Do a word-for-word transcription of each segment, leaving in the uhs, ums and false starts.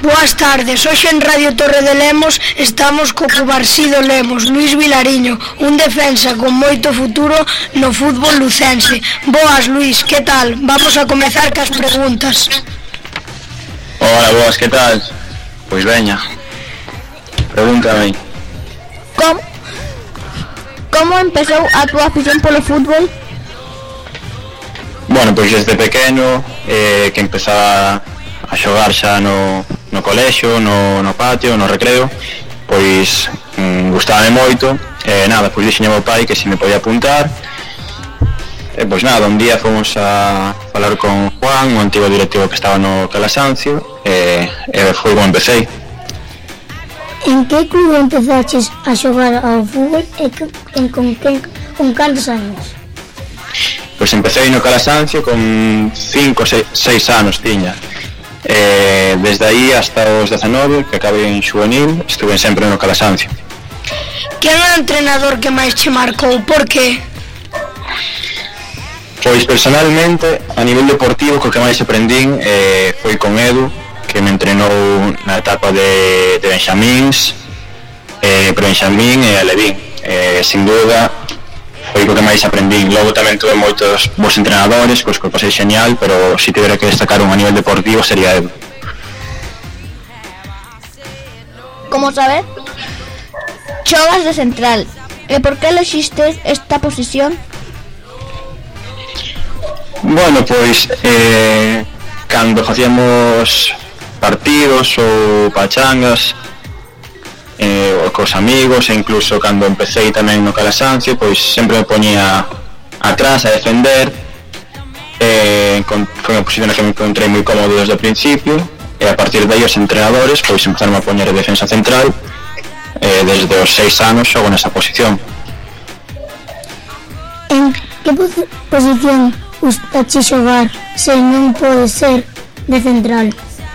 Boas tardes, hoxe en Radio Torre de Lemos estamos co Cubarsido Lemos, Luís Vilariño, un defensa con moito futuro no fútbol lucense. Boas, Luís, que tal? Vamos a comezar cas preguntas. Hola, boas, que tal? Pois veña, pregúntame. Como, como empezou a túa afición polo fútbol? Bueno, pois desde pequeno, eh, que empezaba a xogar xa no, no colexio, no, no patio, no recreo, pois mm, gustábame moito, e eh, nada, pois dixen ao meu pai que se me podía apuntar, e pois nada, un día fomos a falar con Juan, o antigo directivo que estaba no Calasancio, e, e foi como empecé. En que clube empezaches a xogar ao fútbol e que, en, con, que, con cantos anos? Pois empecé no Calasancio con cinco, seis anos tiña. Eh, desde aí hasta os dezanove, que acabei en xuvenil, estuve sempre no Calasancio. Quen é o entrenador que máis che marcou? Por que? Pois personalmente, a nivel deportivo, co que máis aprendín eh, foi con Edu, que me entrenou na etapa de, de Benxamíns, eh, pre-Benxamín e Alevín. Eh, sin dúda, foi o que máis aprendín. Logo tamén tuve moitos bons entrenadores, cos que pasei genial, pero se tivera que destacar un a nivel deportivo sería Edu. Como sabes, xogas de central. E por que elegiste esta posición? Bueno, pois, eh, cando facíamos partidos ou pachangas, eh, cos amigos, e incluso cando empecé tamén no Calasancio, pois sempre me poñía atrás a defender. Eh, con, foi unha posición que me encontrei moi cómodo desde o principio, e a partir de aí os entrenadores pois empezaron a poñer a defensa central, eh, desde os seis anos xogo nesa posición. En que pos- posición gustache xogar se non pode ser de central?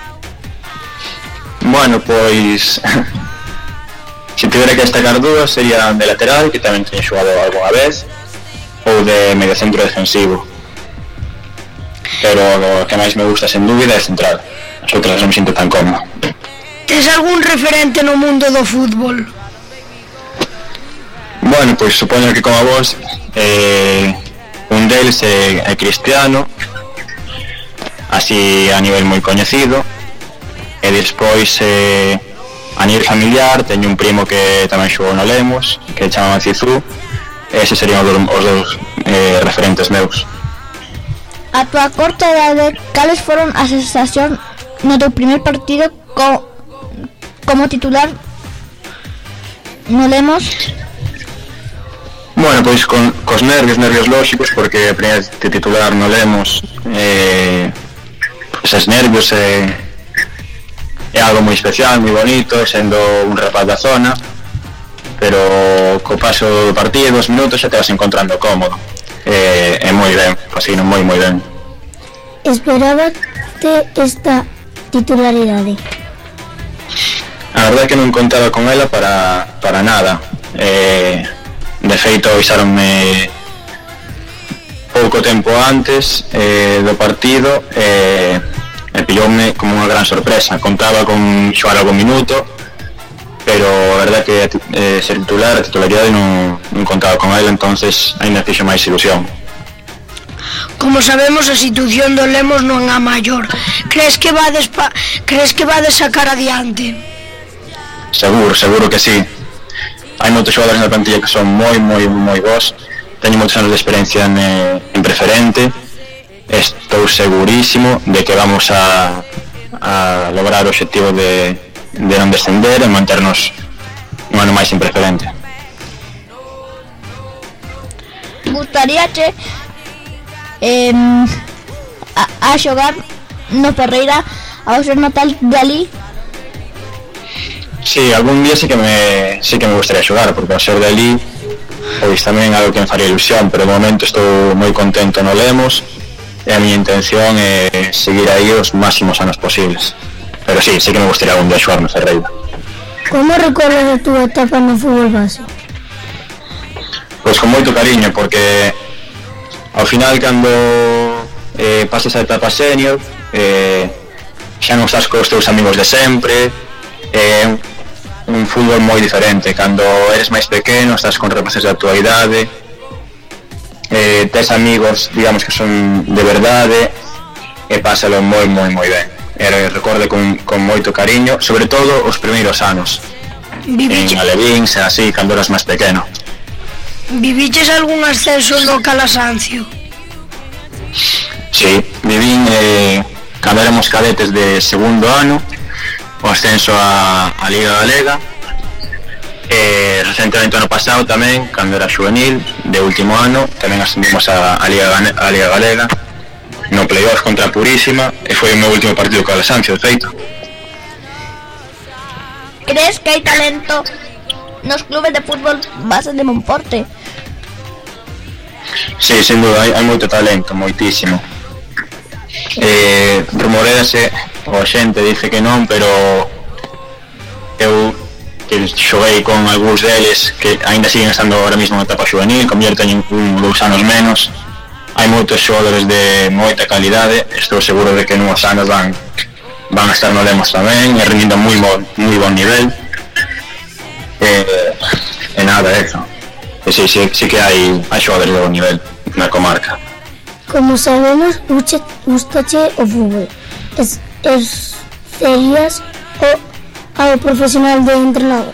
Bueno, pois se tivera que destacar dúas sería de lateral, que tamén teño xogado algunha vez, ou de mediocentro defensivo. Pero o que máis me gusta sen dúbida é central. As outras non me sinto tan cómodo. Tes algún referente no mundo do fútbol? Bueno, pois supoño que como a vos, eh, un deles é, é Cristiano, así a nivel moi coñecido, e despois eh, a nivel familiar teño un primo que tamén xogou no Lemos, que chama Cizú, e ese serían os, os dos eh, referentes meus. A túa corta idade, cales foron as sensacións no teu primer partido co, como titular no Lemos? Bueno, pois con, cos nervios, nervios lóxicos, porque a primeira de titular no Lemos, eh, eses nervios eh, é algo moi especial, moi bonito, sendo un rapaz da zona, pero co paso do partido, dos minutos, xa te vas encontrando cómodo. É, é moi ben, fascino moi moi ben. Esperábate esta titularidade? A verdade é que non contaba con ela para, para nada. Eh, de feito, avisaronme pouco tempo antes eh, do partido, e eh, pilloume como unha gran sorpresa. Contaba con xogar algún minuto, pero a verdade é que eh, ser titular, a titularidade non, non contaba con ela, entonces ainda fixo máis ilusión. Como sabemos, a situación do Lemos non é a maior. Crees que vades pa... crees que vades sacar adiante? Seguro, seguro que sí. Hai moitos xogadores na plantilla que son moi, moi, moi bons. Teño moitos anos de experiencia en, en preferente. Estou segurísimo de que vamos a, a lograr o objetivo de, de non descender e manternos un ano máis en preferente. Gustaríache eh, a, a xogar no Ferreira ao ser natal de ali? Sí, algún día sí que me sí que me gustaría xogar, porque ao ser de ali pois tamén algo que me faría ilusión, pero de momento estou moi contento no Lemos e a miña intención é seguir aí os máximos anos posibles. Pero sí, sí que me gustaría algún día xogar no Ferreira. Como recordas a túa etapa no fútbol base? Pois con moito cariño, porque ao final cando eh, pases a etapa senior, eh, xa non estás cos teus amigos de sempre, é un, un fútbol moi diferente. Cando eres máis pequeno estás con rapaces da tua idade, eh, tes amigos, digamos, que son de verdade, e pásalo moi moi moi ben. E recorde con, con moito cariño, sobre todo os primeiros anos. Viviche... En Alevín, xa así, cando eras máis pequeno. Viviches algún ascenso no Calasancio? Sí, vivín eh, cando éramos cadetes de segundo ano o ascenso a, a Liga Galega, e recentemente ano pasado tamén, cando era juvenil de último ano, tamén ascendimos a, a, Liga, a Liga Galega no playoff contra a Purísima, e foi o meu último partido co Calasancio, de feito. Crees que hai talento nos clubes de fútbol base de Monforte? Sí, sin duda, hai, hai moito talento, moitísimo. Eh, rumorease, o a xente dice que non, pero eu que xoguei con algúns deles que ainda siguen estando ahora mismo na etapa juvenil, como eu teño un dous anos menos. Hai moitos xogadores de moita calidade, estou seguro de que nuns anos van van a estar no Lemos tamén, e rendindo moi bon, moi bon nivel. Eh, e nada, eso. E sí, sí, sí que hai, hai xogadores de bon nivel na comarca. Como sabemos, gustache o fútbol. Es, es, serías o ao profesional de entrenador?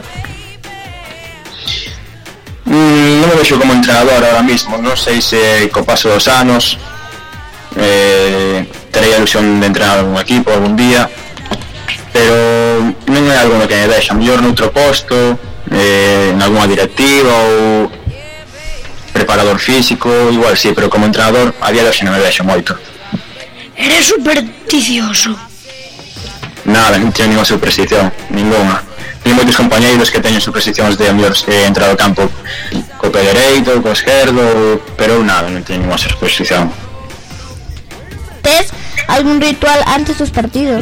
Mm, non me vexo como entrenador ahora mismo. Non sei se co paso dos anos eh, terei a ilusión de entrenar algún equipo algún día, pero non é algo no que me vexa. A mellor noutro posto, eh, en alguna directiva ou preparador físico, igual sí, pero como entrenador a día de hoxe non me vexo moito. Eres supersticioso? Nada, non teño ninguna superstición, ninguna. Teño moitos compañeiros que teñen supersticións de mellor eh, entrar ao campo co pé dereito, co esquerdo, pero nada, non teño ninguna superstición. Tes algún ritual antes dos partidos?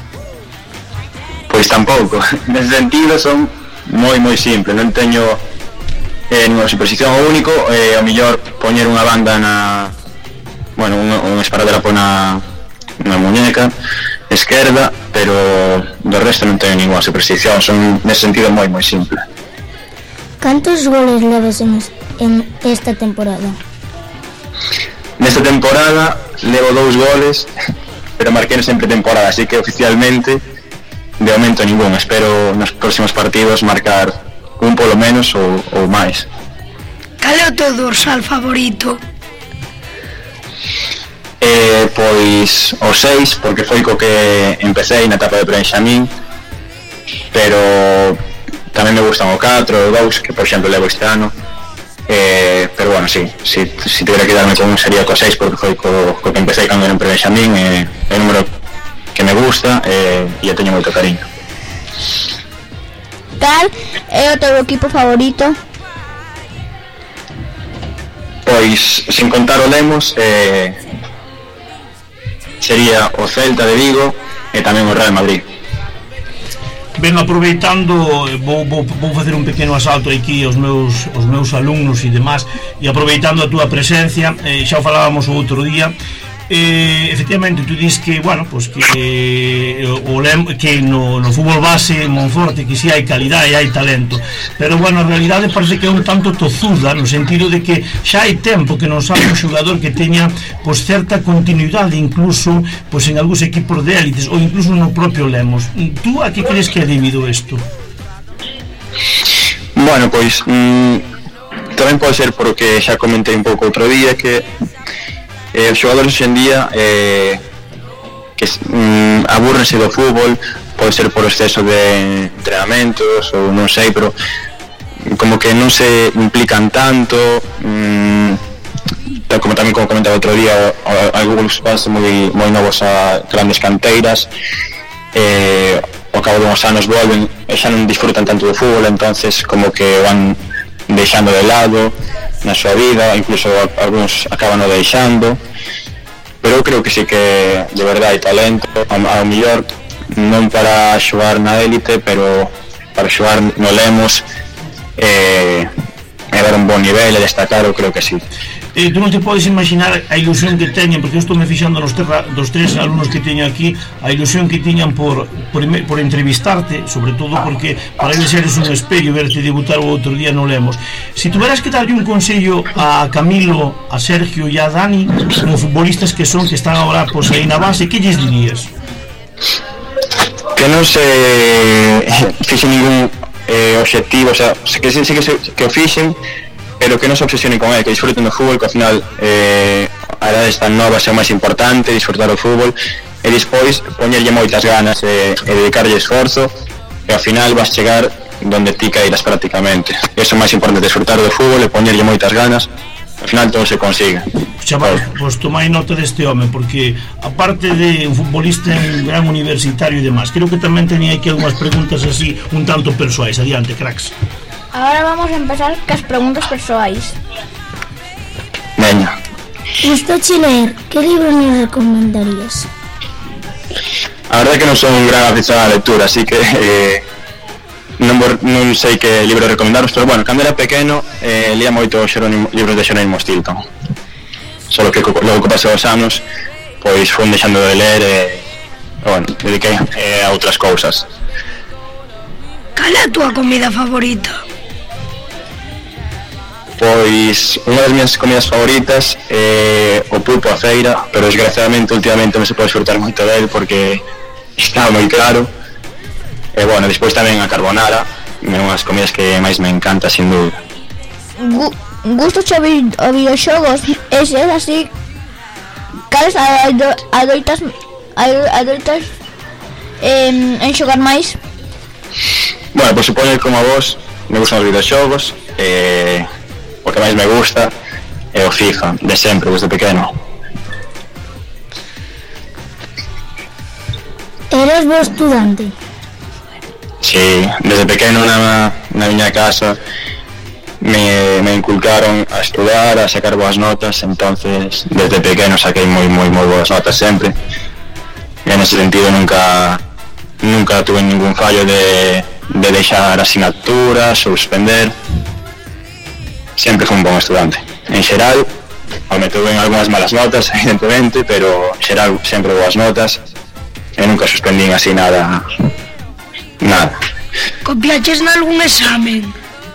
Pois tampouco, nese sentido son moi moi simple, non teño eh, ninguna superstición. O único é eh, ao mellor poñer unha banda na, bueno, un, un esparaderapo na, na muñeca esquerda, pero do resto non teño ninguna superstición, son nese sentido moi moi simple. Cantos goles levas en, en esta temporada? Nesta temporada levo dous goles, pero marquei sempre temporada, así que oficialmente de momento ningún. Espero nos próximos partidos marcar un polo menos ou, ou máis. Cal é o teu dorsal favorito? Eh, pois o seis, porque foi co que empecé na etapa de Benxamín, pero tamén me gustan o catro, o dous, que por exemplo levo este ano. Eh, pero bueno, sí, si, si tivera que darme con un sería co seis, porque foi co, co que empecé cando era en Benxamín, é eh, o número que me gusta eh, e eu teño moito cariño. Cal é o teu equipo favorito? Pois, sin contar o Lemos, eh, sería o Celta de Vigo e tamén o Real Madrid. Ben, aproveitando, vou, vou, vou facer un pequeno asalto aquí aos meus, aos meus alumnos e demás, e aproveitando a túa presencia, eh, xa o falábamos o outro día, eh, efectivamente, tú dis que, bueno, pues que, eh, o lem, que no, no fútbol base en Monforte que si sí hai calidad e hai talento, pero, bueno, a realidade parece que é un tanto tozuda, no sentido de que xa hai tempo que non sabe un xogador que teña, pues, certa continuidade, incluso, pues, en algúns equipos de élites, ou incluso no propio Lemos. Tú a que crees que é debido isto? Bueno, pois, mmm, tamén pode ser porque xa comentei un pouco outro día que Eh, os xogadores hoxe en día eh, que mm, aburrense do fútbol, pode ser por exceso de entrenamentos ou non sei, pero como que non se implican tanto, mm, como tamén como comentaba outro día, algúns van moi, moi novos a grandes canteiras, eh, ao cabo de uns anos volven e xa non disfrutan tanto do fútbol, entonces como que van deixando de lado na súa vida, incluso algúns acaban o deixando, pero eu creo que sí que de verdade hai talento, ao mellor non para xogar na élite, pero para xogar no Lemos, eh, e dar un bon nivel e destacar, eu creo que sí. Eh, tú non te podes imaginar a ilusión que teñen, porque eu estou me fixando nos terra, dos tres alumnos que teño aquí, a ilusión que tiñan por, por, por entrevistarte, sobre todo porque para eles eres un espello, verte debutar o outro día no Lemos. Si tuveras que darlle un consello a Camilo, a Sergio e a Dani, como futbolistas que son, que están agora pois, aí na base, que lles dirías? Que non se fixe ningún eh, objetivo, o sea, que sí, sí que, se, que o fixen, pero que non se obsesionen con ele, que disfruten do fútbol, que ao final eh, a edades tan novas é o máis importante, disfrutar do fútbol, e despois poñerlle moitas ganas e, e dedicarlle esforzo, e ao final vas chegar donde ti caíras prácticamente. Eso é o máis importante, disfrutar do fútbol e poñerlle moitas ganas, ao final todo se consigue. Chaval, pois tomai nota deste home, porque aparte de un futbolista en gran universitario e demás, creo que tamén tenía aquí algunhas preguntas así un tanto persoais. Adiante, cracks. Ahora vamos a empezar cas preguntas persoais. Veña. Gustoche ler, que libro nos recomendarías? A verdade é que non son un gran aficionado á lectura, así que eh, non, non sei que libro recomendaros, pero bueno, cando era pequeno eh, lía moito Xerónimo, libros de Xerónimo Stilton. Solo que logo que pasou os anos pois fui deixando de ler e, bueno, dediquei eh, a outras cousas. Cal é a túa comida favorita? Pois unha das minhas comidas favoritas é o pulpo a feira, pero desgraciadamente últimamente non se pode disfrutar moito dele porque está moi caro. E bueno, despois tamén a carbonara, é unha das comidas que máis me encanta, sin dúbida. Gu Gustos a, vi a videoxogos, e se é así, cales adoitas adoitas en, en xogar máis? Bueno, pois supoño que como a vos me gustan os videoxogos, e o que máis me gusta é o FIFA, de sempre, desde pequeno. Eres bo estudante? Sí, desde pequeno na, na miña casa me, me inculcaron a estudar, a sacar boas notas, entonces desde pequeno saquei moi moi moi boas notas sempre, e en ese sentido nunca nunca tuve ningún fallo de, de deixar asignaturas ou suspender. Sempre fui un bon estudante. En xeral, me tuve algunhas malas notas, evidentemente, pero en xeral sempre boas notas e nunca suspendín así nada nada. Copiaches nalgún examen?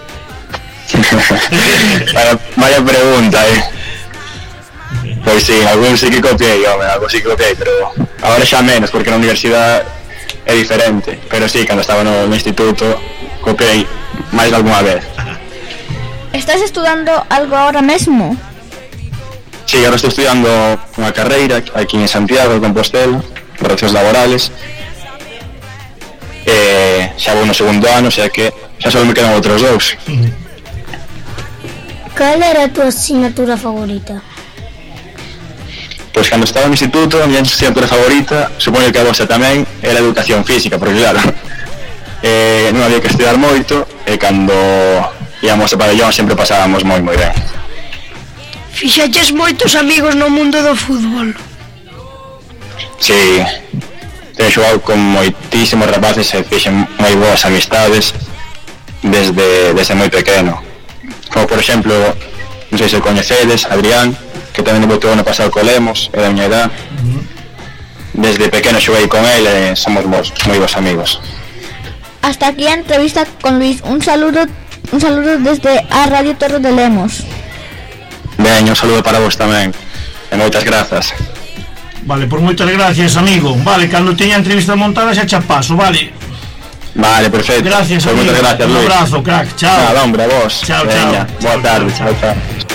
vaya, vaya pregunta, eh. Pois sí, algún sí que copiei, home, algo sí que copiei, pero agora xa menos, porque na universidade é diferente, pero sí, cando estaba no, no instituto copiei máis de alguna vez. Estás estudando algo ahora mesmo? Sí, agora estou estudiando unha carreira aquí en Santiago de Compostela, Relacións Laborales, e xa vou no segundo ano, xa que xa só me quedan outros dous. Cal era a tua asignatura favorita? Pois cando estaba no instituto, a miña asignatura favorita, supoño que a vosa tamén, era educación física, porque claro, eh, non había que estudar moito, e cando íamos a pabellón sempre pasábamos moi moi ben. Fixeches moitos amigos no mundo do fútbol? Sí, teño xogado con moitísimos rapaces e fixen moi boas amistades desde, desde moi pequeno. Como por exemplo, non sei se coñecedes, Adrián, que tamén debutou ano pasado co Lemos, é da miña edad. Desde pequeno xoguei con ele e somos moi, moi bons amigos. Hasta aquí a entrevista con Luis. Un saludo, un saludo desde a Radio Torre de Lemos. Ben, un saludo para vos tamén e moitas grazas. Vale, por moitas gracias, amigo. Vale, cando teña a entrevista montada xa xa paso, vale. Vale, perfecto. Gracias, pues amigo. Moitas gracias, un Luis. abrazo, crack. Chao. Nada, hombre, a vos. Chao, Veña, chao. boa Chao, tarde. chao. Chao, chao.